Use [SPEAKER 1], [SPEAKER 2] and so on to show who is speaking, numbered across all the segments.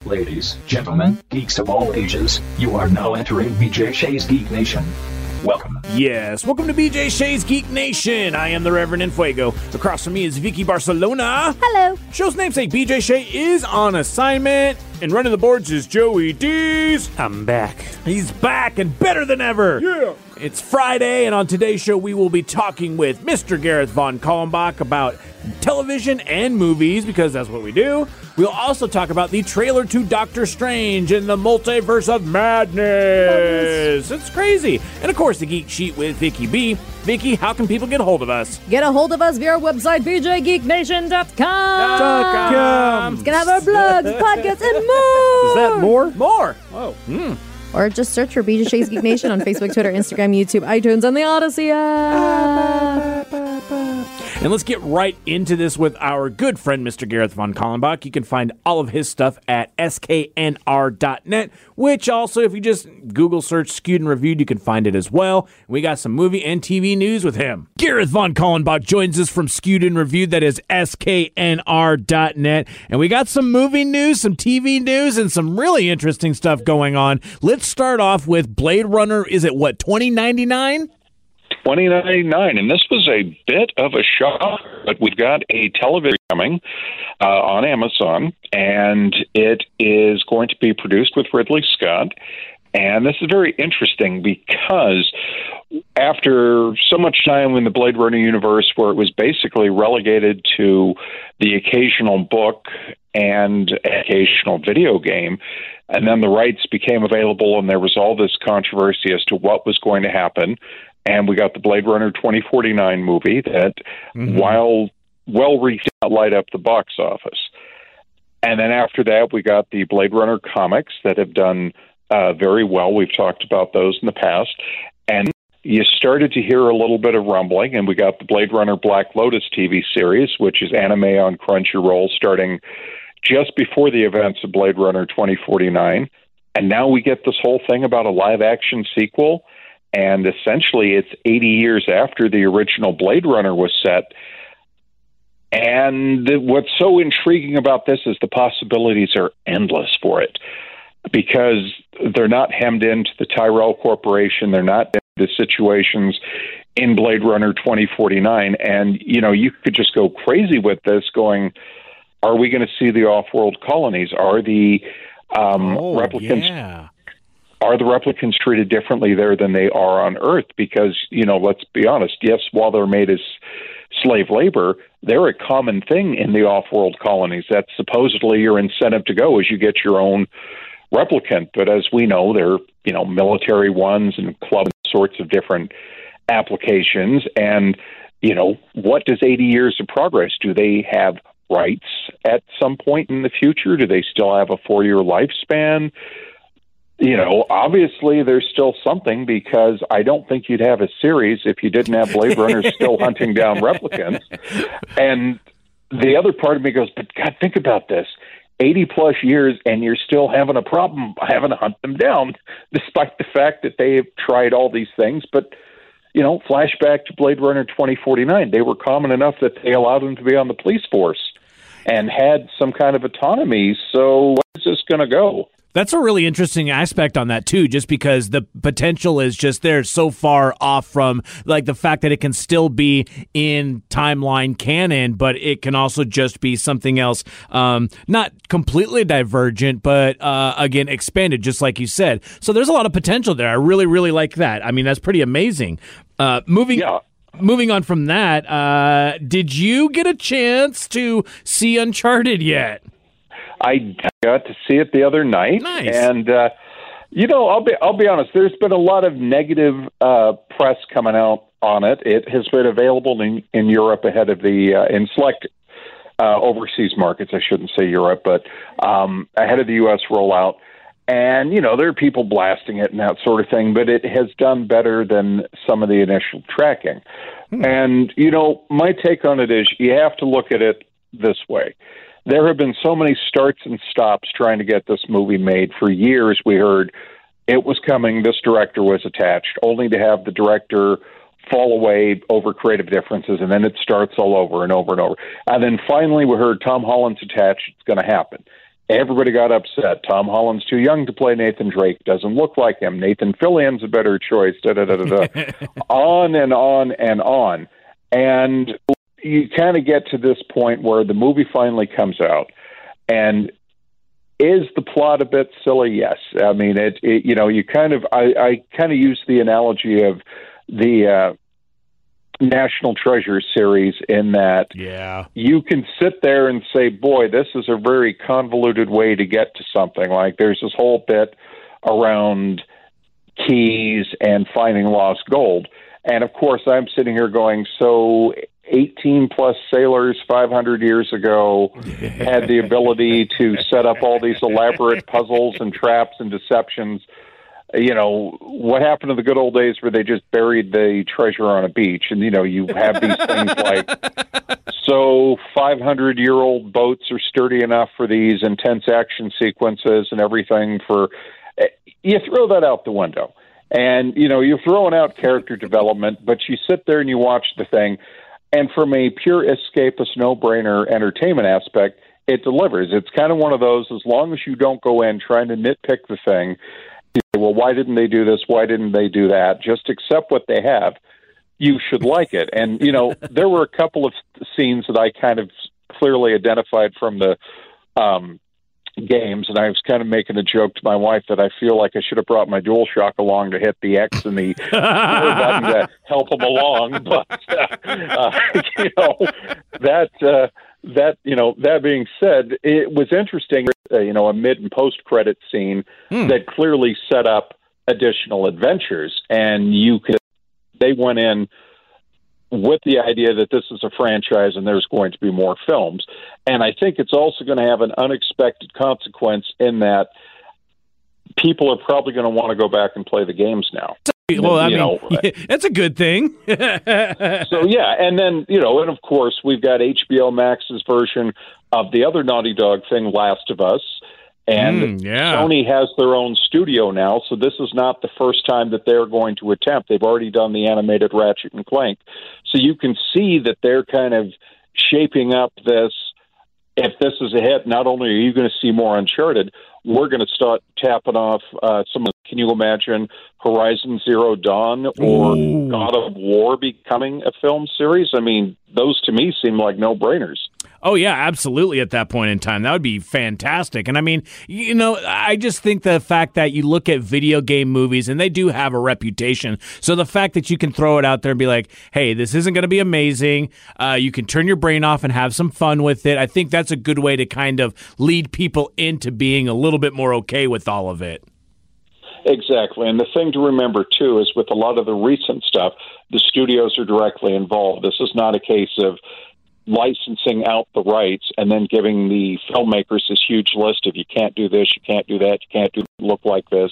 [SPEAKER 1] Ladies, gentlemen, geeks of all ages, you are now entering BJ Shea's Geek Nation. Welcome.
[SPEAKER 2] Yes, welcome to BJ Shea's Geek Nation. I am the Reverend Infuego. Across from me is Vicky Barcelona.
[SPEAKER 3] Hello.
[SPEAKER 2] Show's namesake BJ Shea is on assignment, and running the boards is Joey Dees.
[SPEAKER 4] I'm back.
[SPEAKER 2] He's back and better than ever.
[SPEAKER 4] Yeah.
[SPEAKER 2] It's Friday, and on today's show, we will be talking with Mr. Gareth Von Kallenbach about television and movies, because that's what we do. We'll also talk about the trailer to Doctor Strange and the Multiverse of Madness. It's crazy. And, of course, the Geek Sheet with Vicky B. Vicky, how can people get a hold of us?
[SPEAKER 3] Get a hold of us via our website, bjgeeknation.com. It's going to have our blogs, podcasts, and more.
[SPEAKER 4] Is that more?
[SPEAKER 2] More.
[SPEAKER 4] Oh.
[SPEAKER 3] Or just search for BJ Shea's Geek Nation on Facebook, Twitter, Instagram, YouTube, iTunes, and the Odyssey app.
[SPEAKER 2] And let's get right into this with our good friend, Mr. Gareth Von Kallenbach. You can find all of his stuff at sknr.net, which also, if you just Google search Skewed and Reviewed, you can find it as well. We got some movie and TV news with him. Gareth Von Kallenbach joins us from Skewed and Reviewed. That is sknr.net. And we got some movie news, some TV news, and some really interesting stuff going on. Let's start off with Blade Runner. Is it, 2099?
[SPEAKER 5] 2099, and this was a bit of a shock, but we've got a television coming on Amazon, and it is going to be produced with Ridley Scott. And this is very interesting because after so much time in the Blade Runner universe where it was basically relegated to the occasional book and occasional video game, and then the rights became available and there was all this controversy as to what was going to happen. And we got the Blade Runner 2049 movie that, while well-received, did not light up the box office. And then after that, we got the Blade Runner comics that have done very well. We've talked about those in the past. And you started to hear a little bit of rumbling, and we got the Blade Runner Black Lotus TV series, which is anime on Crunchyroll, starting just before the events of Blade Runner 2049. And now we get this whole thing about a live-action sequel. And essentially, it's 80 years after the original Blade Runner was set. And what's so intriguing about this is the possibilities are endless for it, because they're not hemmed into the Tyrell Corporation. They're not into situations in Blade Runner 2049. And, you could just go crazy with this going, are we going to see the off-world colonies? Are the replicants...
[SPEAKER 2] Yeah.
[SPEAKER 5] Are the replicants treated differently there than they are on Earth? Because, let's be honest, yes, while they're made as slave labor, they're a common thing in the off-world colonies. That's supposedly your incentive to go, is you get your own replicant. But as we know, they're, military ones and club sorts of different applications. And, what does 80 years of progress? Do they have rights at some point in the future? Do they still have a 4-year lifespan? Obviously there's still something, because I don't think you'd have a series if you didn't have Blade Runner still hunting down replicants. And the other part of me goes, but God, think about this. 80 plus years and you're still having a problem having to hunt them down, despite the fact that they have tried all these things. But, flashback to Blade Runner 2049, they were common enough that they allowed them to be on the police force and had some kind of autonomy. So where's this going to go?
[SPEAKER 2] That's a really interesting aspect on that, too, just because the potential is just there so far off from, the fact that it can still be in timeline canon, but it can also just be something else, not completely divergent, but, again, expanded, just like you said. So there's a lot of potential there. I really, really like that. I mean, that's pretty amazing. Moving on from that, did you get a chance to see Uncharted yet?
[SPEAKER 5] I got to see it the other night.
[SPEAKER 2] Nice.
[SPEAKER 5] And I'll be honest. There's been a lot of negative press coming out on it. It has been available in Europe ahead of the in select overseas markets. I shouldn't say Europe, but ahead of the U.S. rollout. And there are people blasting it and that sort of thing. But it has done better than some of the initial tracking. And my take on it is you have to look at it this way. There have been so many starts and stops trying to get this movie made. For years, we heard it was coming, this director was attached, only to have the director fall away over creative differences, and then it starts all over and over and over. And then finally, we heard Tom Holland's attached, it's going to happen. Everybody got upset. Tom Holland's too young to play Nathan Drake. Doesn't look like him. Nathan Fillion's a better choice. On and on and on. And you kind of get to this point where the movie finally comes out. And is the plot a bit silly? Yes. I mean, you kind of, I kind of use the analogy of the National Treasure series in that you can sit there and say, boy, this is a very convoluted way to get to something. Like there's this whole bit around keys and finding lost gold. And of course, I'm sitting here going, so 18 plus sailors 500 years ago had the ability to set up all these elaborate puzzles and traps and deceptions. What happened to the good old days where they just buried the treasure on a beach? And, you have these things like, so 500-year-old boats are sturdy enough for these intense action sequences and everything you throw that out the window. And, you're throwing out character development, but you sit there and you watch the thing. And from a pure escapist, no-brainer entertainment aspect, it delivers. It's kind of one of those, as long as you don't go in trying to nitpick the thing, well, why didn't they do this? Why didn't they do that? Just accept what they have. You should like it. And, there were a couple of scenes that I kind of clearly identified from the games, and I was kind of making a joke to my wife that I feel like I should have brought my DualShock along to hit the X and the button to help them along. But, that being said, it was interesting, a mid and post credit scene that clearly set up additional adventures, and they went in with the idea that this is a franchise and there's going to be more films. And I think it's also going to have an unexpected consequence in that people are probably going to want to go back and play the games now.
[SPEAKER 2] Well, that's a good thing.
[SPEAKER 5] So, yeah. And then, and of course, we've got HBO Max's version of the other Naughty Dog thing, Last of Us. And Sony has their own studio now, so this is not the first time that they're going to attempt. They've already done the animated Ratchet and Clank. So you can see that they're kind of shaping up this. If this is a hit, not only are you going to see more Uncharted, we're going to start tapping off some of, can you imagine Horizon Zero Dawn or God of War becoming a film series? I mean, those to me seem like no-brainers.
[SPEAKER 2] Oh, yeah, absolutely at that point in time. That would be fantastic. And I mean, I just think the fact that you look at video game movies and they do have a reputation. So the fact that you can throw it out there and be like, hey, this isn't going to be amazing. You can turn your brain off and have some fun with it. I think that's a good way to kind of lead people into being a little bit more okay with all of it.
[SPEAKER 5] Exactly. And the thing to remember, too, is with a lot of the recent stuff, the studios are directly involved. This is not a case of licensing out the rights and then giving the filmmakers this huge list of you can't do this, you can't do that, you can't look like this.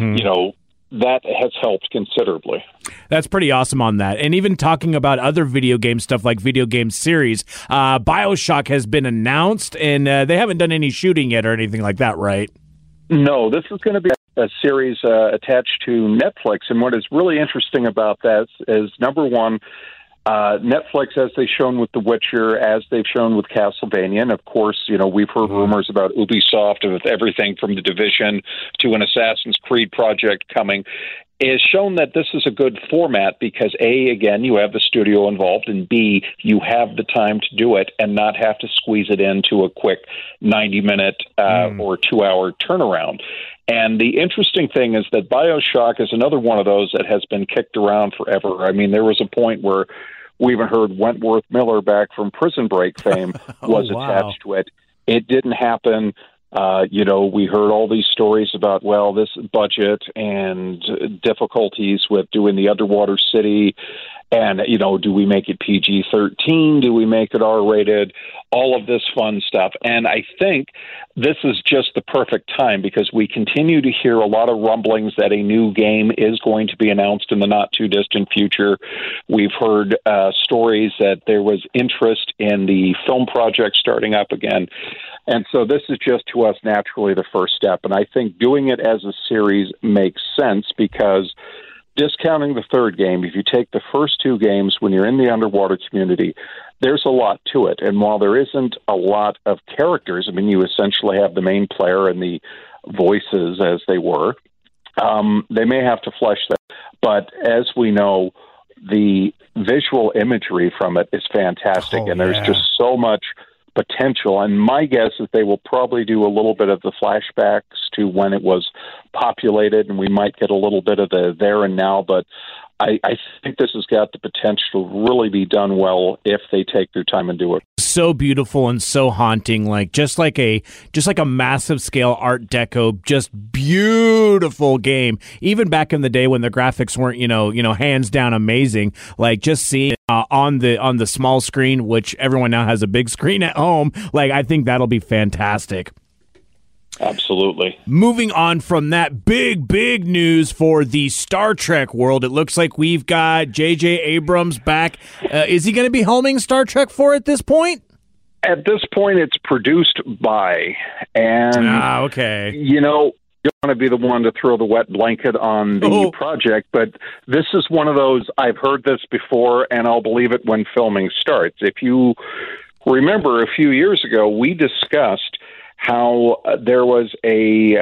[SPEAKER 5] That has helped considerably.
[SPEAKER 2] That's pretty awesome on that. And even talking about other video game stuff like video game series, BioShock has been announced, and they haven't done any shooting yet or anything like that, right?
[SPEAKER 5] No, this is going to be a series attached to Netflix. And what is really interesting about that is, number one, Netflix, as they've shown with The Witcher, as they've shown with Castlevania, and of course, we've heard rumors about Ubisoft with everything from The Division to an Assassin's Creed project coming, is shown that this is a good format because, A, again, you have the studio involved, and B, you have the time to do it and not have to squeeze it into a quick 90-minute or 2-hour turnaround. And the interesting thing is that BioShock is another one of those that has been kicked around forever. I mean, there was a point where we even heard Wentworth Miller back from Prison Break fame was attached to it. It didn't happen. We heard all these stories about, this budget and difficulties with doing the Underwater City. And, do we make it PG-13? Do we make it R-rated? All of this fun stuff. And I think this is just the perfect time because we continue to hear a lot of rumblings that a new game is going to be announced in the not-too-distant future. We've heard stories that there was interest in the film project starting up again. And so this is just, to us, naturally the first step. And I think doing it as a series makes sense because discounting the third game, if you take the first two games when you're in the underwater community, there's a lot to it. And while there isn't a lot of characters, I mean, you essentially have the main player and the voices as they were. They may have to flesh that. But as we know, the visual imagery from it is fantastic, and there's just so much potential. And my guess is they will probably do a little bit of the flashbacks to when it was populated, and we might get a little bit of the there and now. But I think this has got the potential to really be done well if they take their time and do it.
[SPEAKER 2] So beautiful and so haunting, like just like a massive scale Art Deco, just beautiful game. Even back in the day when the graphics weren't, hands down amazing, like just seeing on the small screen, which everyone now has a big screen at home, like I think that'll be fantastic.
[SPEAKER 5] Absolutely.
[SPEAKER 2] Moving on from that, big news for the Star Trek world. It looks like we've got J.J. Abrams back. Is he going to be helming Star Trek 4 at this point?
[SPEAKER 5] At this point, it's produced by. And,
[SPEAKER 2] okay.
[SPEAKER 5] You don't want to be the one to throw the wet blanket on the project, but this is one of those, I've heard this before, and I'll believe it when filming starts. If you remember a few years ago, we discussed how there was a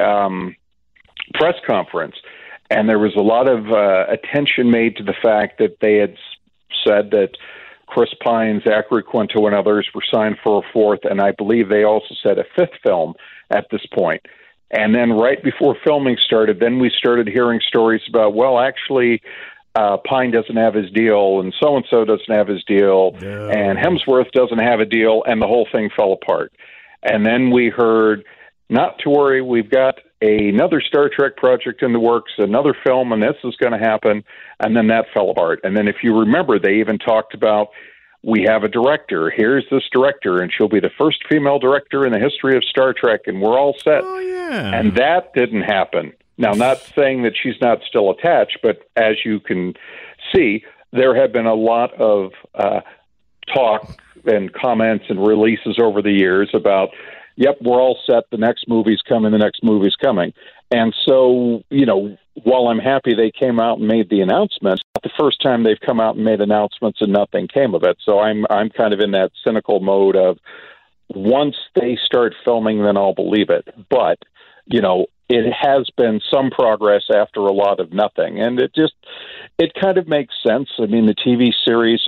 [SPEAKER 5] press conference, and there was a lot of attention made to the fact that they had said that Chris Pine, Zachary Quinto, and others were signed for a fourth, and I believe they also said a fifth film at this point. And then right before filming started, then we started hearing stories about, well, actually, Pine doesn't have his deal, and so-and-so doesn't have his deal, and Hemsworth doesn't have a deal, and the whole thing fell apart. And then we heard, not to worry, we've got another Star Trek project in the works, another film, and this is going to happen. And then that fell apart. And then if you remember, they even talked about, we have a director. Here's this director, and she'll be the first female director in the history of Star Trek, and we're all set.
[SPEAKER 2] Oh, yeah.
[SPEAKER 5] And that didn't happen. Now, not saying that she's not still attached, but as you can see, there have been a lot of talk and comments and releases over the years about, yep, we're all set, the next movie's coming. And so, while I'm happy they came out and made the announcement, not the first time they've come out and made announcements and nothing came of it. So I'm kind of in that cynical mode of, once they start filming, then I'll believe it. But, it has been some progress after a lot of nothing. And it kind of makes sense. I mean, the TV series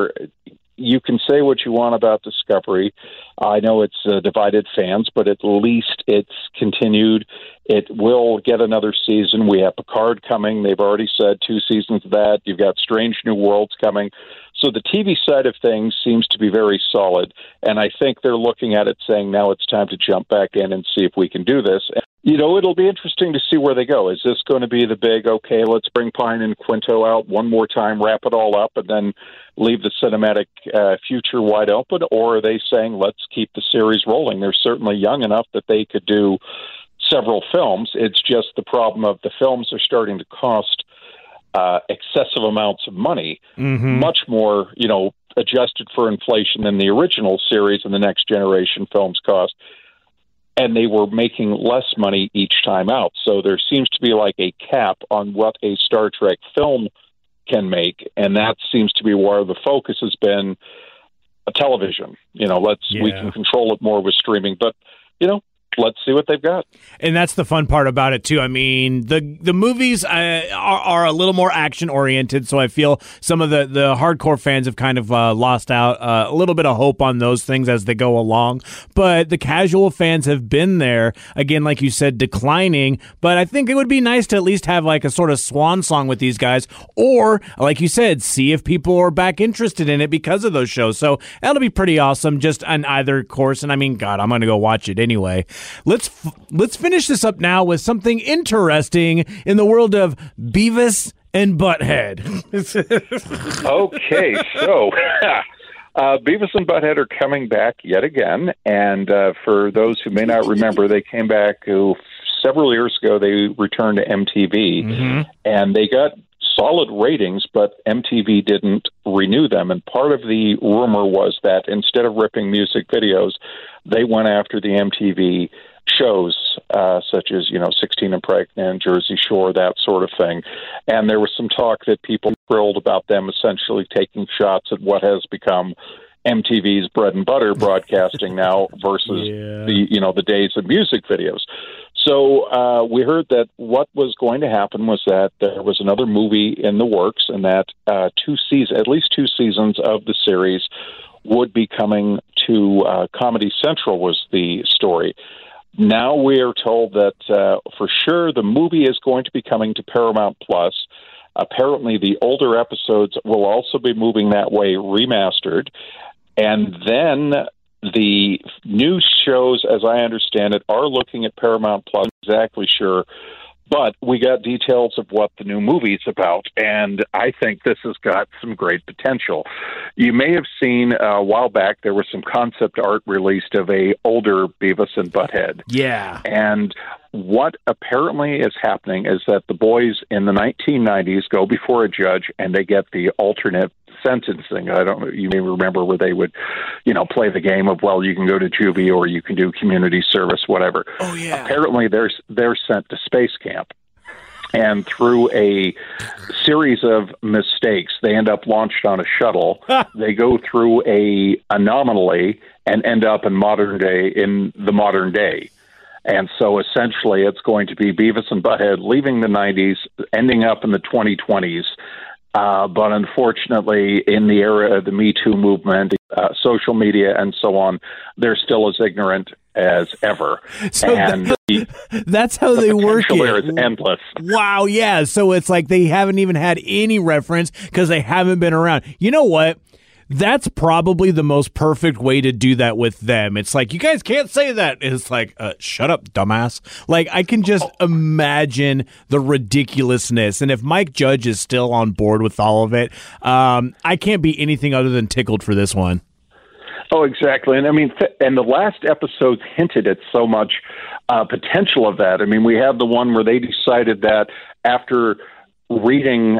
[SPEAKER 5] you can say what you want about Discovery. I know it's divided fans, but at least it's continued. It will get another season. We have Picard coming. They've already said 2 seasons of that. You've got Strange New Worlds coming. So the TV side of things seems to be very solid, and I think they're looking at it saying, now it's time to jump back in and see if we can do this. It'll be interesting to see where they go. Is this going to be the big, okay, let's bring Pine and Quinto out one more time, wrap it all up, and then leave the cinematic future wide open? Or are they saying, let's keep the series rolling? They're certainly young enough that they could do several films. It's just the problem of the films are starting to cost excessive amounts of money, much more, adjusted for inflation than the original series and the Next Generation films cost. And they were making less money each time out. So there seems to be like a cap on what a Star Trek film can make, and that seems to be where the focus has been. A television, we can control it more with streaming, but let's see what they've got.
[SPEAKER 2] And that's the fun part about it, too. I mean, the movies are a little more action-oriented, so I feel some of the hardcore fans have kind of lost out a little bit of hope on those things as they go along. But the casual fans have been there, again, like you said, declining. But I think it would be nice to at least have like a sort of swan song with these guys, or, like you said, see if people are back interested in it because of those shows. So that'll be pretty awesome, just on either course. And I mean, God, I'm going to go watch it anyway. Let's finish this up now with something interesting in the world of Beavis and Butthead.
[SPEAKER 5] Okay, so Beavis and Butthead are coming back yet again, and for those who may not remember, they came back several years ago. They returned to MTV, and they got solid ratings, but MTV didn't renew them. And part of the rumor was that instead of ripping music videos, they went after the MTV shows such as 16 and Pregnant, Jersey Shore, that sort of thing. And there was some talk that people were thrilled about them essentially taking shots at what has become MTV's bread and butter broadcasting now versus the days of music videos. So we heard that what was going to happen was that there was another movie in the works, and that at least two seasons of the series would be coming to Comedy Central was the story. Now we are told that for sure the movie is going to be coming to Paramount Plus. Apparently the older episodes will also be moving that way, remastered. And then the new shows, as I understand it, are looking at Paramount Plus. I'm not exactly sure. But we got details of what the new movie is about, and I think this has got some great potential. You may have seen a while back there was some concept art released of a older Beavis and Butthead. Yeah. And what apparently is happening is that the boys in the 1990s go before a judge and they get the alternate sentencing. I don't know, you may remember where they would, play the game of, well, you can go to juvie or you can do community service, whatever. Oh, yeah. Apparently they're sent to space camp. And through a series of mistakes, they end up launched on a shuttle. They go through a anomaly and end up in the modern day. And so essentially it's going to be Beavis and Butthead leaving the 90s, ending up in the 2020s. But unfortunately, in the era of the Me Too movement, social media and so on, they're still as ignorant as ever.
[SPEAKER 2] So and that's how they work it.
[SPEAKER 5] There is endless.
[SPEAKER 2] Wow, yeah. So it's like they haven't even had any reference because they haven't been around. You know what? That's probably the most perfect way to do that with them. It's like, you guys can't say that. It's like, shut up, dumbass. Like, I can just imagine the ridiculousness. And if Mike Judge is still on board with all of it, I can't be anything other than tickled for this one.
[SPEAKER 5] Oh, exactly. And I mean, and the last episodes hinted at so much potential of that. I mean, we had the one where they decided that after reading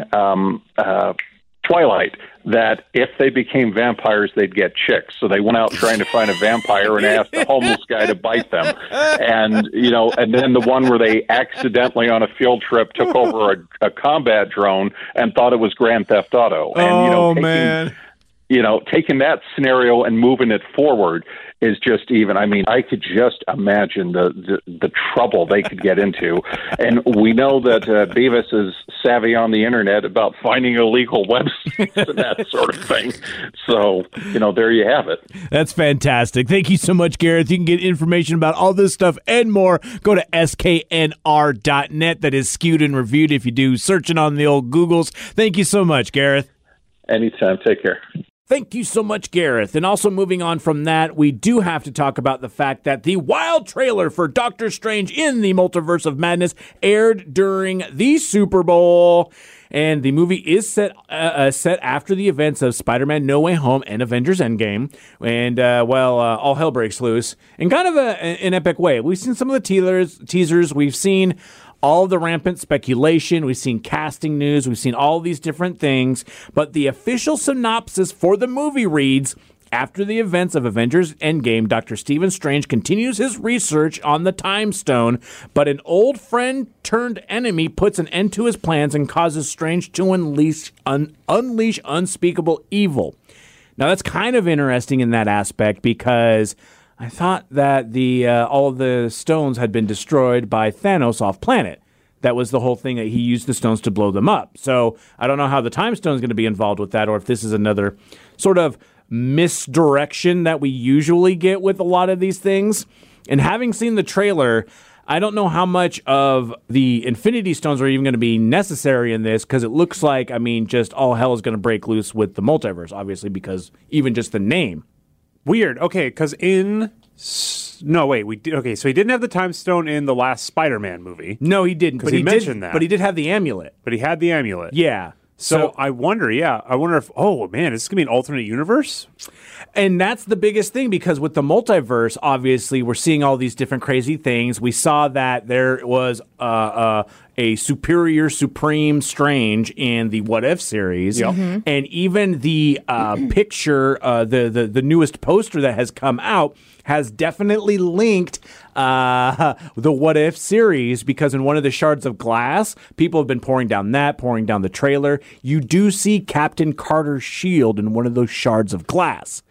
[SPEAKER 5] Twilight, that if they became vampires, they'd get chicks. So they went out trying to find a vampire and asked a homeless guy to bite them. And, and then the one where they accidentally on a field trip took over a combat drone and thought it was Grand Theft Auto. And, taking that scenario and moving it forward is just I could just imagine the trouble they could get into. And we know that Beavis is savvy on the internet about finding illegal websites and that sort of thing. So, there you have it.
[SPEAKER 2] That's fantastic. Thank you so much, Gareth. You can get information about all this stuff and more. Go to sknr.net. That is skewed and reviewed if you do searching on the old Googles. Thank you so much, Gareth.
[SPEAKER 5] Anytime. Take care.
[SPEAKER 2] Thank you so much, Gareth. And also moving on from that, we do have to talk about the fact that the wild trailer for Doctor Strange in the Multiverse of Madness aired during the Super Bowl. And the movie is set after the events of Spider-Man No Way Home and Avengers Endgame. And, all hell breaks loose in kind of an epic way. We've seen some of the teasers. We've seen all the rampant speculation. We've seen casting news. We've seen all these different things. But the official synopsis for the movie reads, after the events of Avengers Endgame, Dr. Stephen Strange continues his research on the Time Stone, but an old friend turned enemy puts an end to his plans and causes Strange to unleash unspeakable evil. Now, that's kind of interesting in that aspect because I thought that all of the stones had been destroyed by Thanos off planet. That was the whole thing, that he used the stones to blow them up. So I don't know how the Time Stone is going to be involved with that, or if this is another sort of misdirection that we usually get with a lot of these things. And having seen the trailer, I don't know how much of the Infinity Stones are even going to be necessary in this, because it looks like, just all hell is going to break loose with the multiverse, obviously, because even just the name.
[SPEAKER 4] Weird. Okay, because so he didn't have the Time Stone in the last Spider-Man movie.
[SPEAKER 2] No, he didn't.
[SPEAKER 4] Because he mentioned that.
[SPEAKER 2] But he did have the amulet.
[SPEAKER 4] But he had the amulet.
[SPEAKER 2] Yeah.
[SPEAKER 4] So I wonder if, this is going to be an alternate universe?
[SPEAKER 2] And that's the biggest thing, because with the multiverse, obviously, we're seeing all these different crazy things. We saw that there was a superior, supreme Strange in the What If series, and even the picture, the newest poster that has come out has definitely linked the What If series, because in one of the shards of glass, people have been pouring down the trailer. You do see Captain Carter's shield in one of those shards of glass.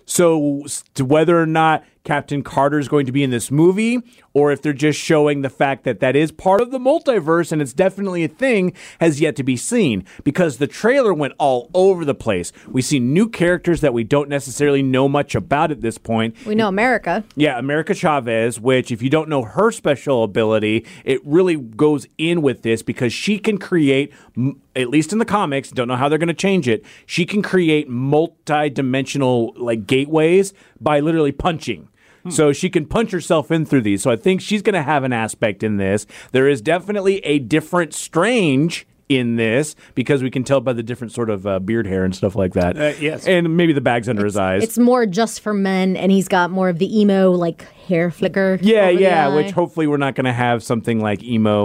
[SPEAKER 2] So whether or not Captain Carter is going to be in this movie, or if they're just showing the fact that that is part of the multiverse and it's definitely a thing, has yet to be seen, because the trailer went all over the place. We see new characters that we don't necessarily know much about at this point.
[SPEAKER 3] We know America.
[SPEAKER 2] Yeah, America Chavez, which if you don't know her special ability, it really goes in with this because she can create, at least in the comics, don't know how they're going to change it, she can create multi-dimensional like gateways by literally punching. So she can punch herself in through these. So I think she's going to have an aspect in this. There is definitely a different Strange in this because we can tell by the different sort of beard hair and stuff like that.
[SPEAKER 4] Yes.
[SPEAKER 2] And maybe the bags under his eyes.
[SPEAKER 3] It's more just for men, and he's got more of the emo, like, hair flicker. over the eye.
[SPEAKER 2] Which hopefully we're not going to have something like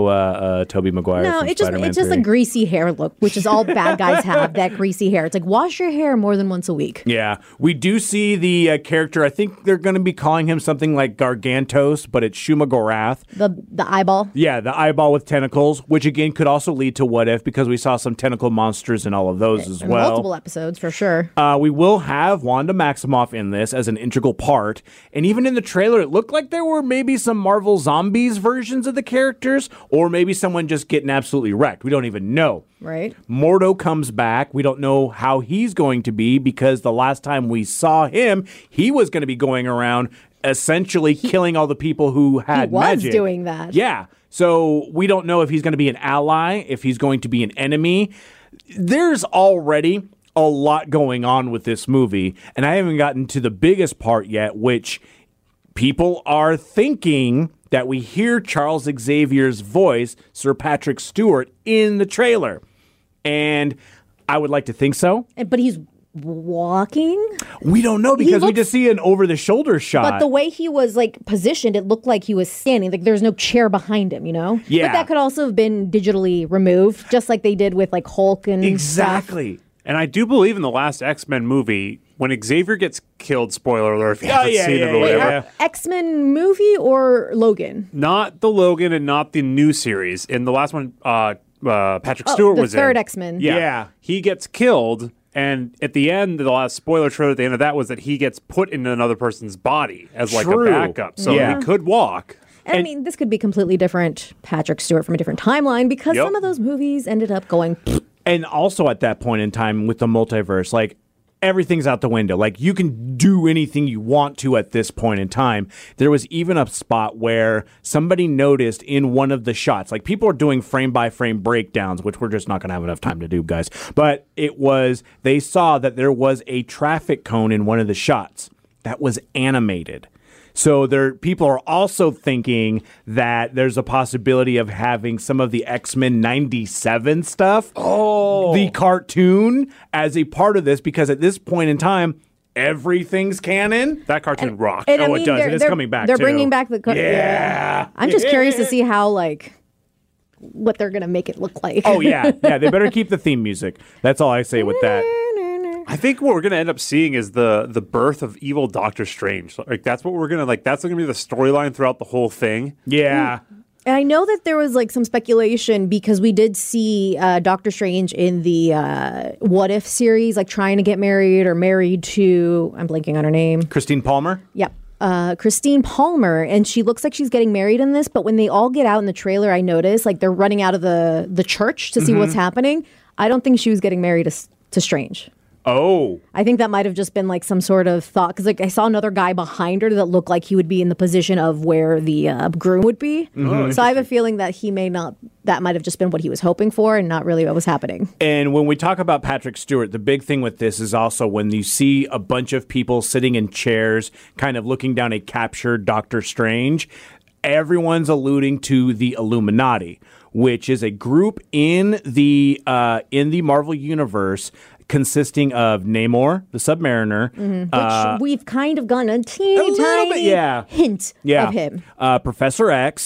[SPEAKER 2] emo Tobey Maguire.
[SPEAKER 3] No,
[SPEAKER 2] from
[SPEAKER 3] it's just
[SPEAKER 2] Spider-Man
[SPEAKER 3] it's just
[SPEAKER 2] 3.
[SPEAKER 3] a greasy hair look, which is all bad guys have, that greasy hair. It's like, wash your hair more than once a week.
[SPEAKER 2] Yeah, we do see the character. I think they're going to be calling him something like Gargantos, but it's Shuma Gorath.
[SPEAKER 3] The eyeball.
[SPEAKER 2] Yeah, the eyeball with tentacles, which again could also lead to What If, because we saw some tentacle monsters in all of those as
[SPEAKER 3] In
[SPEAKER 2] well.
[SPEAKER 3] multiple episodes, for sure.
[SPEAKER 2] We will have Wanda Maximoff in this as an integral part. And even in the trailer, it looked like there were maybe some Marvel Zombies versions of the characters, or maybe someone just getting absolutely wrecked. We don't even know.
[SPEAKER 3] Right.
[SPEAKER 2] Mordo comes back. We don't know how he's going to be, because the last time we saw him, he was going to be going around essentially killing all the people who had
[SPEAKER 3] was
[SPEAKER 2] magic.
[SPEAKER 3] doing that.
[SPEAKER 2] Yeah. So we don't know if he's going to be an ally, if he's going to be an enemy. There's already a lot going on with this movie, and I haven't gotten to the biggest part yet, which people are thinking that we hear Charles Xavier's voice, Sir Patrick Stewart, in the trailer. And I would like to think so.
[SPEAKER 3] But he's walking.
[SPEAKER 2] We don't know because we
[SPEAKER 3] looks-
[SPEAKER 2] just see an over-the-shoulder shot.
[SPEAKER 3] But the way he was like positioned, it looked like he was standing. Like there's no chair behind him, you know?
[SPEAKER 2] Yeah.
[SPEAKER 3] But that could also have been digitally removed, just like they did with like Hulk and
[SPEAKER 2] Exactly.
[SPEAKER 4] And I do believe in the last X-Men movie, when Xavier gets killed, spoiler alert if you haven't seen it or whatever,
[SPEAKER 3] stuff. X-Men movie or Logan?
[SPEAKER 4] not the Logan and not the new series. In the last one, Patrick Stewart
[SPEAKER 3] the
[SPEAKER 4] was
[SPEAKER 3] third
[SPEAKER 4] in.
[SPEAKER 3] X-Men.
[SPEAKER 2] Yeah.
[SPEAKER 4] He gets killed, and at the end, the last spoiler trailer at the end of that was that he gets put into another person's body as like
[SPEAKER 2] True.
[SPEAKER 4] a backup. So
[SPEAKER 2] Yeah.
[SPEAKER 4] he could walk.
[SPEAKER 3] And I mean, this could be completely different Patrick Stewart from a different timeline, because
[SPEAKER 4] Yep.
[SPEAKER 3] some of those movies ended up going...
[SPEAKER 2] And also at that point in time with the multiverse, like, everything's out the window. Like, you can do anything you want to at this point in time. There was even a spot where somebody noticed in one of the shots, like, people are doing frame-by-frame breakdowns, which we're just not going to have enough time to do, guys. But they saw that there was a traffic cone in one of the shots that was animated. So people are also thinking that there's a possibility of having some of the X-Men 97 stuff, the cartoon, as a part of this, because at this point in time, everything's canon.
[SPEAKER 4] That cartoon rocked.
[SPEAKER 3] And I
[SPEAKER 2] it
[SPEAKER 3] mean,
[SPEAKER 2] does, and it's
[SPEAKER 3] they're-
[SPEAKER 2] coming back,
[SPEAKER 3] They're
[SPEAKER 2] too.
[SPEAKER 3] bringing back the...
[SPEAKER 2] Yeah.
[SPEAKER 3] I'm just curious to see how, like, what they're going to make it look like.
[SPEAKER 2] Oh, yeah. Yeah, they better keep the theme music. That's all I say with that.
[SPEAKER 4] I think what we're going to end up seeing is the birth of evil Doctor Strange. Like that's what we're going to like. That's going to be the storyline throughout the whole thing.
[SPEAKER 2] Yeah.
[SPEAKER 3] And I know that there was like some speculation because we did see Doctor Strange in the What If series, like trying to get married or married to, I'm blanking on her name.
[SPEAKER 2] Christine Palmer?
[SPEAKER 3] Yep. Christine Palmer, and she looks like she's getting married in this, but when they all get out in the trailer, I notice like they're running out of the church to see what's happening. I don't think she was getting married to Strange.
[SPEAKER 2] Oh.
[SPEAKER 3] I think that might have just been like some sort of thought, because like I saw another guy behind her that looked like he would be in the position of where the groom would be. So I have a feeling that that might have just been what he was hoping for and not really what was happening.
[SPEAKER 2] And when we talk about Patrick Stewart, the big thing with this is also when you see a bunch of people sitting in chairs, kind of looking down a captured Doctor Strange, everyone's alluding to the Illuminati, which is a group in the Marvel Universe consisting of Namor, the Submariner,
[SPEAKER 3] Which we've kind of gotten a teeny
[SPEAKER 2] little
[SPEAKER 3] tiny
[SPEAKER 2] bit, yeah.
[SPEAKER 3] hint
[SPEAKER 2] yeah,
[SPEAKER 3] of him.
[SPEAKER 2] Professor X,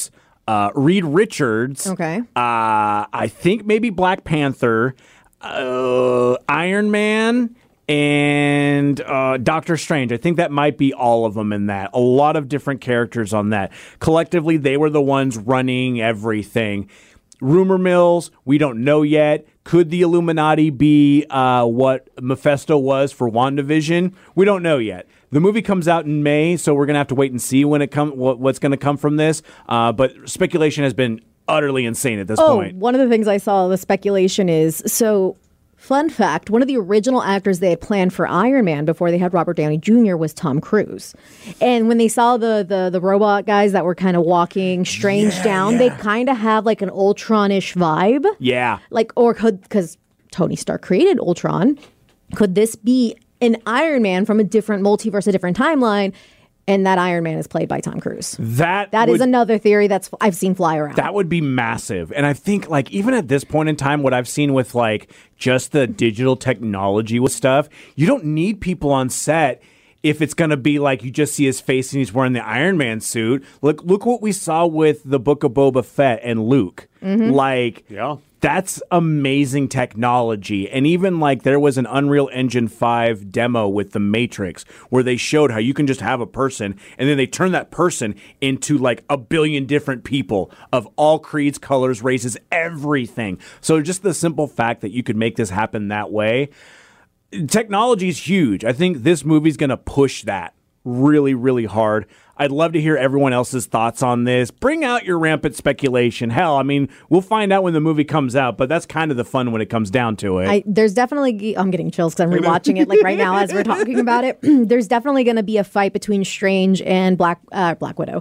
[SPEAKER 2] Reed Richards.
[SPEAKER 3] Okay.
[SPEAKER 2] I think maybe Black Panther, Iron Man, and Doctor Strange. I think that might be all of them in that. A lot of different characters on that. Collectively, they were the ones running everything. Rumor mills, we don't know yet. Could the Illuminati be what Mephisto was for WandaVision? We don't know yet. The movie comes out in May, so we're going to have to wait and see when what's going to come from this. But speculation has been utterly insane at this point.
[SPEAKER 3] One of the things I saw, the speculation is, fun fact, one of the original actors they had planned for Iron Man before they had Robert Downey Jr. was Tom Cruise. And when they saw the robot guys that were kind of walking strange down, they kind of have like an Ultron-ish vibe.
[SPEAKER 2] Yeah.
[SPEAKER 3] Because Tony Stark created Ultron, could this be an Iron Man from a different multiverse, a different timeline? And that Iron Man is played by Tom Cruise. That is another theory I've seen fly around.
[SPEAKER 2] That would be massive. And I think, like, even at this point in time, what I've seen with, like, just the digital technology with stuff, you don't need people on set if it's going to be like you just see his face and he's wearing the Iron Man suit. Look what we saw with the Book of Boba Fett and Luke. Mm-hmm. That's amazing technology. And even like there was an Unreal Engine 5 demo with The Matrix where they showed how you can just have a person and then they turn that person into like a billion different people of all creeds, colors, races, everything. So just the simple fact that you could make this happen that way. Technology is huge. I think this movie's going to push that really, really hard. I'd love to hear everyone else's thoughts on this. Bring out your rampant speculation. Hell, I mean, we'll find out when the movie comes out, but that's kind of the fun when it comes down to it.
[SPEAKER 3] There's definitely, I'm getting chills because I'm rewatching it like right now as we're talking about it. There's definitely going to be a fight between Strange and Black Widow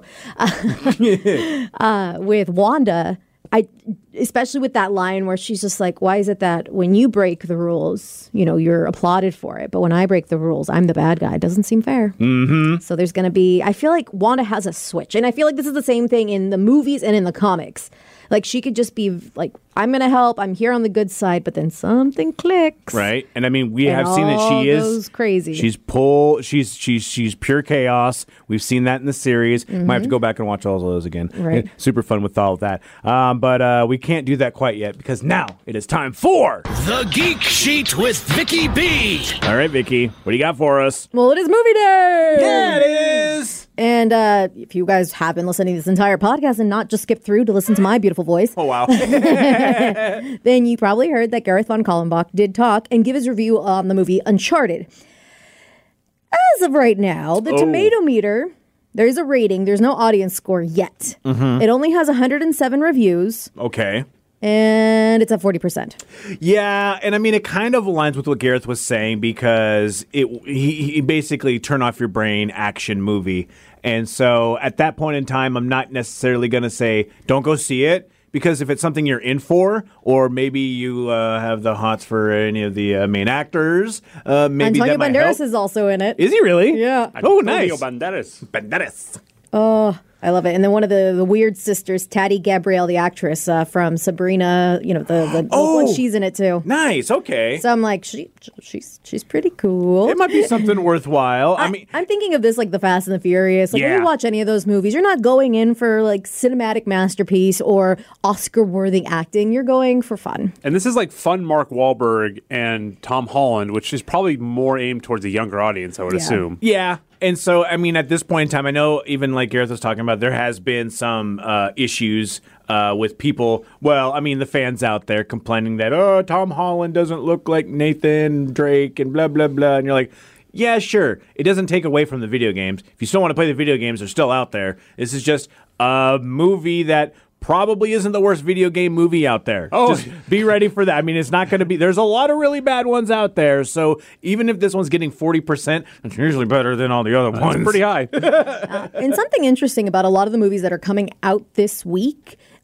[SPEAKER 3] with Wanda. Especially with that line where she's just like, why is it that when you break the rules, you're applauded for it, but when I break the rules, I'm the bad guy? It doesn't seem fair. Mm-hmm. So there's going to be, I feel like Wanda has a switch. And I feel like this is the same thing in the movies and in the comics. Like she could just be like, I'm going to help. I'm here on the good side, but then something clicks.
[SPEAKER 2] Right. And I mean, we have seen that she is
[SPEAKER 3] crazy.
[SPEAKER 2] She's pure chaos. We've seen that in the series. Mm-hmm. Might have to go back and watch all of those again.
[SPEAKER 3] Right.
[SPEAKER 2] Super fun with all of that. But we can't do that quite yet because now it is time for
[SPEAKER 6] The Geek Sheet with Vicky B.
[SPEAKER 2] All right, Vicky, what do you got for us?
[SPEAKER 3] Well, it is movie day.
[SPEAKER 2] Yeah, it is.
[SPEAKER 3] And if you guys have been listening to this entire podcast and not just skip through to listen to my beautiful voice,
[SPEAKER 2] oh wow,
[SPEAKER 3] then you probably heard that Gareth von Kallenbach did talk and give his review on the movie Uncharted. As of right now, the tomato meter, there's a rating. There's no audience score yet. Mm-hmm. It only has 107 reviews.
[SPEAKER 2] Okay.
[SPEAKER 3] And it's at 40%.
[SPEAKER 2] Yeah, and I mean, it kind of aligns with what Gareth was saying because he basically turn off your brain action movie. And so at that point in time, I'm not necessarily going to say, don't go see it. Because if it's something you're in for, or maybe you have the hots for any of the main actors, maybe
[SPEAKER 3] Antonio
[SPEAKER 2] that might
[SPEAKER 3] Banderas
[SPEAKER 2] help.
[SPEAKER 3] is also in it.
[SPEAKER 2] Is he really?
[SPEAKER 3] Yeah.
[SPEAKER 2] Oh, nice.
[SPEAKER 4] Antonio Banderas.
[SPEAKER 3] Oh, I love it. And then one of the weird sisters, Tati Gabrielle, the actress from Sabrina, the one, she's in it too.
[SPEAKER 2] Nice. Okay.
[SPEAKER 3] So I'm like, she's pretty cool.
[SPEAKER 2] It might be something worthwhile.
[SPEAKER 3] I'm thinking of this like the Fast and the Furious. Like when you watch any of those movies, you're not going in for like cinematic masterpiece or Oscar-worthy acting. You're going for fun.
[SPEAKER 4] And this is like fun Mark Wahlberg and Tom Holland, which is probably more aimed towards a younger audience, I would assume.
[SPEAKER 2] Yeah. And so, I mean, at this point in time, I know even like Gareth was talking about, there has been some issues with people, well, I mean, the fans out there complaining that, Tom Holland doesn't look like Nathan Drake and blah, blah, blah. And you're like, yeah, sure. It doesn't take away from the video games. If you still want to play the video games, they're still out there. This is just a movie that probably isn't the worst video game movie out there.
[SPEAKER 4] Oh,
[SPEAKER 2] just be ready for that. I mean, it's not going to be. There's a lot of really bad ones out there. So even if this one's getting 40%, it's usually better than all the other ones.
[SPEAKER 4] It's pretty high.
[SPEAKER 3] And something interesting about a lot of the movies that are coming out this week,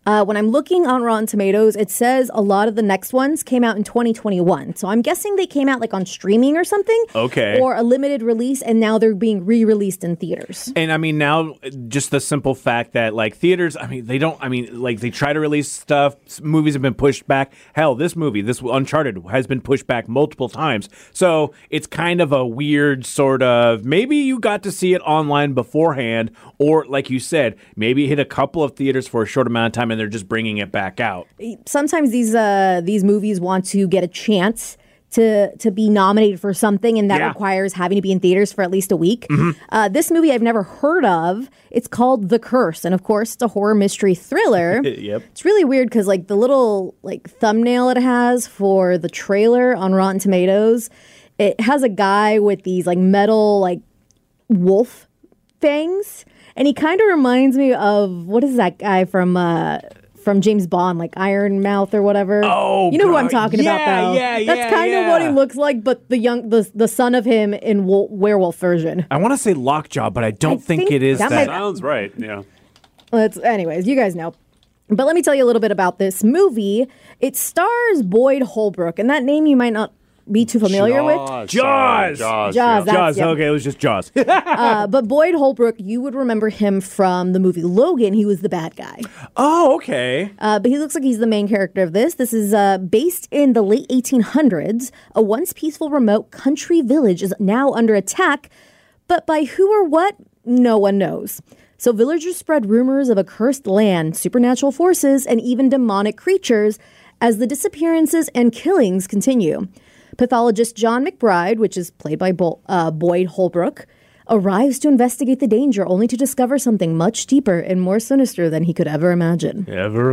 [SPEAKER 3] When I'm looking on Rotten Tomatoes, it says a lot of the next ones came out in 2021. So I'm guessing they came out like on streaming or something.
[SPEAKER 2] Okay.
[SPEAKER 3] Or a limited release, and now they're being re-released in theaters.
[SPEAKER 2] And I mean, now just the simple fact that like theaters, I mean, they try to release stuff. Movies have been pushed back. Hell, this Uncharted, has been pushed back multiple times. So it's kind of a weird sort of, maybe you got to see it online beforehand, or like you said, maybe hit a couple of theaters for a short amount of time and they're just bringing it back out.
[SPEAKER 3] Sometimes these movies want to get a chance to be nominated for something, and that requires having to be in theaters for at least a week. This movie I've never heard of. It's called The Curse, and of course, it's a horror mystery thriller.
[SPEAKER 2] Yep.
[SPEAKER 3] It's really weird because like the little like thumbnail it has for the trailer on Rotten Tomatoes, it has a guy with these like metal like wolf fangs, and he kind of reminds me of, what is that guy from James Bond, like Iron Mouth or whatever.
[SPEAKER 2] Oh,
[SPEAKER 3] you know who I'm talking about, though. That's kind of what he looks like, but the son of him in werewolf version.
[SPEAKER 2] I want to say Lockjaw, but I don't think it is that.
[SPEAKER 4] Sounds right. Yeah.
[SPEAKER 3] Anyways, you guys know. But let me tell you a little bit about this movie. It stars Boyd Holbrook, and that name you might not be too familiar with.
[SPEAKER 2] Jaws.
[SPEAKER 3] Jaws.
[SPEAKER 2] Okay, it was just Jaws.
[SPEAKER 3] But Boyd Holbrook, you would remember him from the movie Logan. He was the bad guy.
[SPEAKER 2] Oh, okay.
[SPEAKER 3] But he looks like he's the main character of this. This is based in the late 1800s. A once peaceful remote country village is now under attack, but by who or what, no one knows. So villagers spread rumors of a cursed land, supernatural forces, and even demonic creatures as the disappearances and killings continue. Pathologist John McBride, which is played by Boyd Holbrook, arrives to investigate the danger only to discover something much deeper and more sinister than he could ever imagine.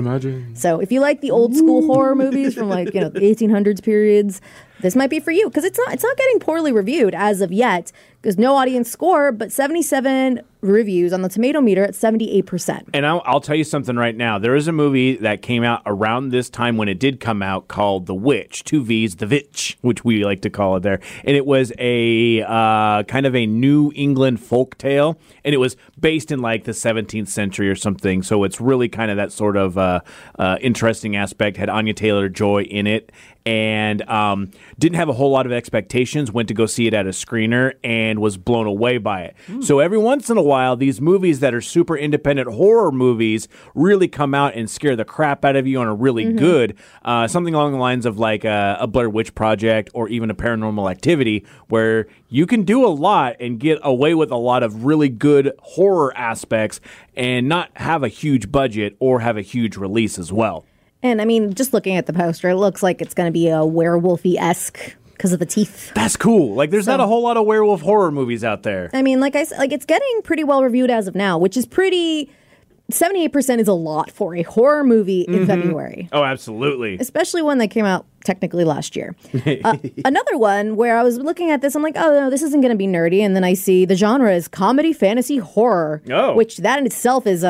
[SPEAKER 3] So if you like the old school horror movies from like, the 1800s periods, this might be for you, because it's not getting poorly reviewed as of yet, because no audience score, but 77 reviews on the tomato meter at 78%.
[SPEAKER 2] And I'll tell you something right now. There is a movie that came out around this time when it did come out called The Witch, 2 V's, The Witch, which we like to call it there. And it was a kind of a New England folk tale, and it was based in like the 17th century or something. So it's really kind of that sort of interesting aspect. Had Anya Taylor-Joy in it. And didn't have a whole lot of expectations, went to go see it at a screener and was blown away by it. So every once in a while, these movies that are super independent horror movies really come out and scare the crap out of you on a really good, something along the lines of like a Blair Witch Project or even a Paranormal Activity, where you can do a lot and get away with a lot of really good horror aspects and not have a huge budget or have a huge release as well.
[SPEAKER 3] And I mean, just looking at the poster, it looks like it's going to be a werewolfy-esque because of the teeth.
[SPEAKER 2] That's cool. Like, there's not a whole lot of werewolf horror movies out there.
[SPEAKER 3] I mean, like I said, like it's getting pretty well reviewed as of now, which is pretty. 78% is a lot for a horror movie in February.
[SPEAKER 2] Oh, absolutely.
[SPEAKER 3] Especially one that came out technically last year. Another one where I was looking at this, I'm like, oh, no, this isn't going to be nerdy. And then I see the genre is comedy, fantasy, horror. Oh. Which that in itself is,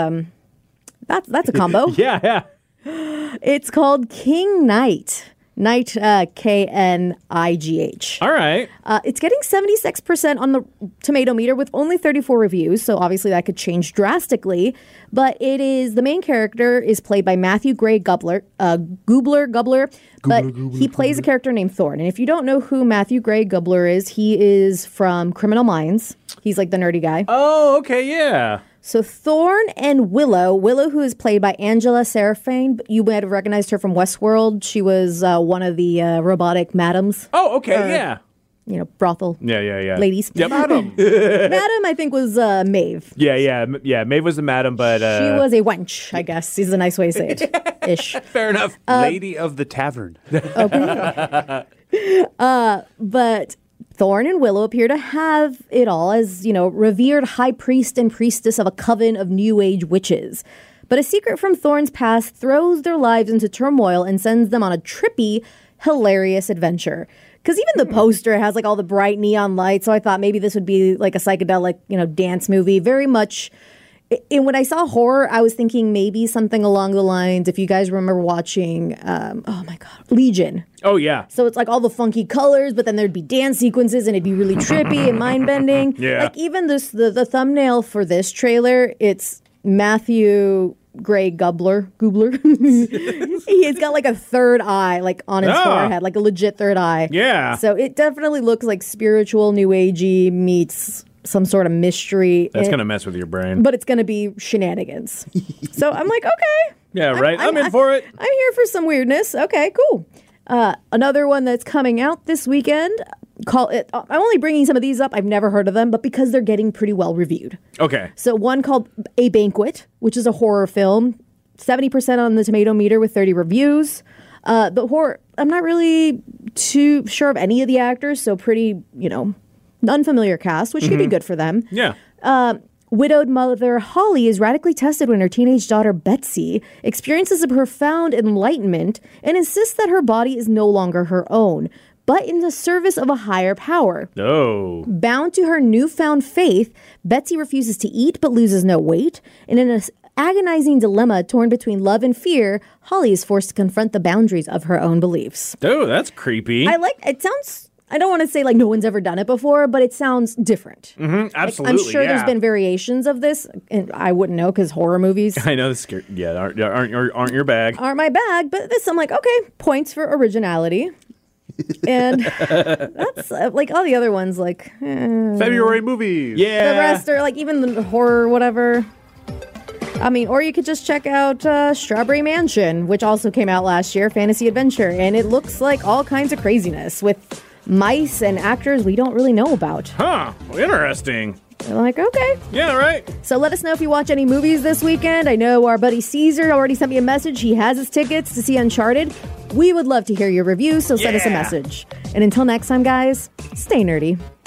[SPEAKER 3] that's a combo.
[SPEAKER 2] Yeah.
[SPEAKER 3] It's called King Knight. Knight, Knigh.
[SPEAKER 2] All right.
[SPEAKER 3] It's getting 76% on the tomato meter with only 34 reviews, so obviously that could change drastically. But the main character is played by Matthew Gray Gubler, he plays a character named Thorn. And if you don't know who Matthew Gray Gubler is, he is from Criminal Minds. He's like the nerdy guy.
[SPEAKER 2] Oh, okay, yeah.
[SPEAKER 3] So Thorn and Willow, who is played by Angela Sarafine, you might have recognized her from Westworld. She was one of the robotic madams.
[SPEAKER 2] Oh, okay, yeah.
[SPEAKER 3] Brothel.
[SPEAKER 2] Yeah.
[SPEAKER 3] Ladies.
[SPEAKER 2] Yep.
[SPEAKER 4] Madam.
[SPEAKER 3] Madam, I think, was Maeve.
[SPEAKER 2] Yeah. Maeve was the madam, but
[SPEAKER 3] she was a wench, I guess, is a nice way to say it. Ish.
[SPEAKER 2] Fair enough.
[SPEAKER 4] Lady of the Tavern.
[SPEAKER 3] Okay. But Thorn and Willow appear to have it all as, revered high priest and priestess of a coven of New Age witches. But a secret from Thorn's past throws their lives into turmoil and sends them on a trippy, hilarious adventure. Because even the poster has like all the bright neon lights, so I thought maybe this would be like a psychedelic, dance movie. Very much. And when I saw horror, I was thinking maybe something along the lines, if you guys remember watching, Legion.
[SPEAKER 2] Oh, yeah.
[SPEAKER 3] So it's like all the funky colors, but then there'd be dance sequences and it'd be really trippy and mind-bending.
[SPEAKER 2] Yeah.
[SPEAKER 3] Like even the thumbnail for this trailer, it's Matthew gray goobler. He's got like a third eye, like on his forehead, like a legit third eye.
[SPEAKER 2] Yeah.
[SPEAKER 3] So it definitely looks like spiritual, new agey meets some sort of mystery.
[SPEAKER 2] That's gonna mess with your brain.
[SPEAKER 3] But it's gonna be shenanigans. So I'm like, okay.
[SPEAKER 2] Yeah, right. I'm in for it.
[SPEAKER 3] I'm here for some weirdness. Okay, cool. Another one that's coming out this weekend. I'm only bringing some of these up. I've never heard of them, but because they're getting pretty well reviewed.
[SPEAKER 2] Okay.
[SPEAKER 3] So one called A Banquet, which is a horror film, 70% on the tomato meter with 30 reviews. The horror, I'm not really too sure of any of the actors, so pretty, unfamiliar cast, which could be good for them.
[SPEAKER 2] Yeah.
[SPEAKER 3] Widowed mother Holly is radically tested when her teenage daughter Betsy experiences a profound enlightenment and insists that her body is no longer her own, but in the service of a higher power.
[SPEAKER 2] Oh.
[SPEAKER 3] Bound to her newfound faith, Betsy refuses to eat but loses no weight. And in an agonizing dilemma torn between love and fear, Holly is forced to confront the boundaries of her own beliefs.
[SPEAKER 2] Oh, that's creepy.
[SPEAKER 3] It sounds... I don't want to say like no one's ever done it before, but it sounds different.
[SPEAKER 2] Mm-hmm, absolutely,
[SPEAKER 3] I'm sure there's been variations of this, and I wouldn't know because horror movies.
[SPEAKER 2] I know this scary. Yeah, aren't your bag.
[SPEAKER 3] Aren't my bag, but this I'm like, okay, points for originality. And that's like all the other ones, like
[SPEAKER 4] February movies.
[SPEAKER 2] Yeah,
[SPEAKER 3] the rest are like even the horror, whatever. I mean, or you could just check out Strawberry Mansion, which also came out last year, fantasy adventure, and it looks like all kinds of craziness with mice and actors we don't really know about.
[SPEAKER 2] Huh. Well, interesting.
[SPEAKER 3] They're like, okay.
[SPEAKER 2] Yeah, right.
[SPEAKER 3] So let us know if you watch any movies this weekend. I know our buddy Caesar already sent me a message. He has his tickets to see Uncharted. We would love to hear your reviews, so send us a message. And until next time, guys, stay nerdy.